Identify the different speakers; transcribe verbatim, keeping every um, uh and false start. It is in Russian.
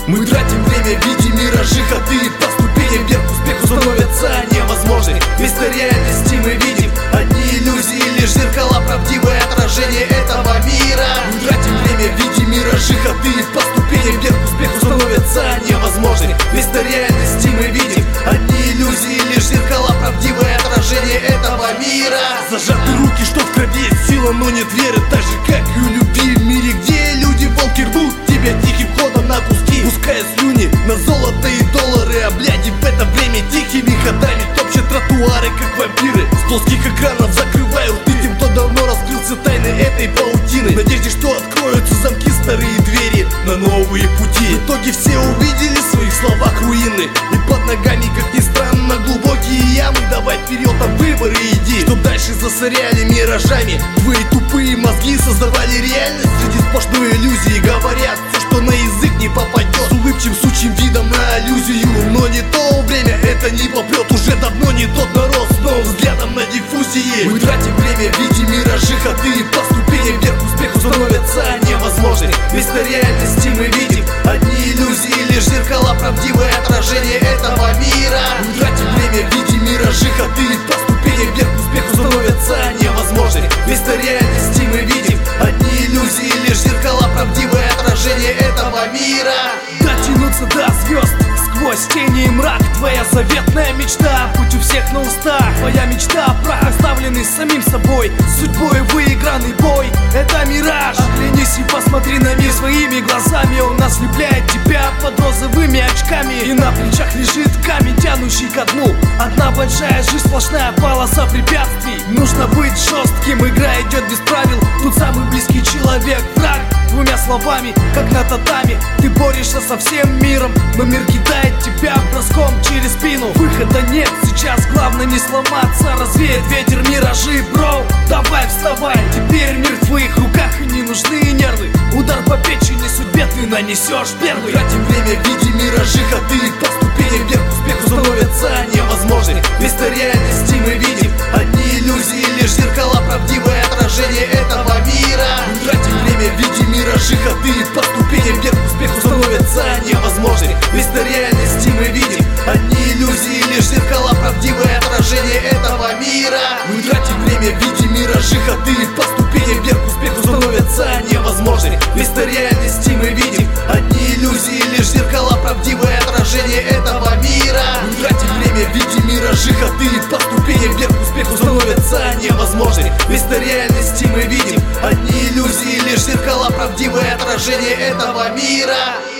Speaker 1: Мы тратим время, видим миражи, ходы по ступеням вверх к успеху становятся невозможны. Вместо реальности мы видим одни иллюзии, лишь зеркала, правдивое отражение этого мира. Мы тратим время, видим миражи, ходы по ступеням вверх к успеху становятся невозможны. Вместо реальности мы видим одни иллюзии, лишь зеркала, правдивое отражение этого мира. Зажаты руки, что в крови есть сила, но нет веры, так же как и у любви в мире, где люди волки рвут тебя тихим ходом на куски, пуская слюни на золото и доллары. А бляди в это время тихими ходами топчут тротуары, как вампиры. С плоских экранов закрывают рты тем, кто давно раскрылся тайны этой паутины, в надежде, что откроются замки, старые двери на новые пути. В итоге все увидели в своих словах руины, и под ногами, как ни странно, глубокие ямы. Давай вперед, на выборы иди, чтоб дальше засоряли миражами твои тупые мозги, создавали реальность среди сплошной иллюзии. Говорят все, что на язык не попадет, с улыбчивым сучьим видом на аллюзию. Но не то время, это не попрет, уже давно не тот народ с новым взглядом на диффузии. Мы тратим время, видим миражи, ходы по ступеням вверх к успеху становятся невозможны. Вместо реальности мы видим одни иллюзии, лишь зеркала, правдивое отражение этого мира. Мы тратим время, видим миражи, ходы по ступеням вверх к успеху становятся невозможны. Вместо реальности мы видим одни иллюзии, лишь зеркала, правдивое отражение этого мира. Дотянуться до звезд сквозь тени и мрак, твоя заветная мечта, путь у всех на устах. Твоя мечта, прах, оставленный самим собой, судьбой выигранный бой. Это мираж. Оглянись и посмотри на мир своими глазами. Он ослепляет тебя под розовыми очками, и на плечах лежит камень, тянущий ко дну. Одна большая жизнь, сплошная полоса препятствий. Нужно быть жестким, игра идет без правил. Тут самый близкий человек враг. Двумя словами, как на татами, ты борешься со всем миром, но мир кидает тебя броском через спину. Выхода нет, сейчас главное не сломаться, развеет ветер миражи, бро. Давай вставай, теперь мир в твоих руках, и не нужны нервы. Удар по печени судьбе ты нанесешь первый. Тратим время, видим миражи, ходы по ступеням вверх к успеху становятся невозможны. Вместо реальности мы видим одни иллюзии, лишь зеркала, правдивое отражение этого мира. Мы тратим время, видим миражи, ходы по ступеням вверх к успеху становятся невозможны. Вместо реальности мы видим одни иллюзии, лишь зеркала, правдивое отражение этого мира. Мы тратим время, видим миражи, ходы по ступеням вверх к успеху становятся невозможны. Вместо реальности мы видим одни иллюзии, лишь зеркала, правдивое отражение этого мира. Мы тратим время, видим миражи, ходы по ступеням вверх к успеху становятся невозможны. Вместо реальности мы видим одни иллюзии, лишь зеркала, правдивое отражение этого мира.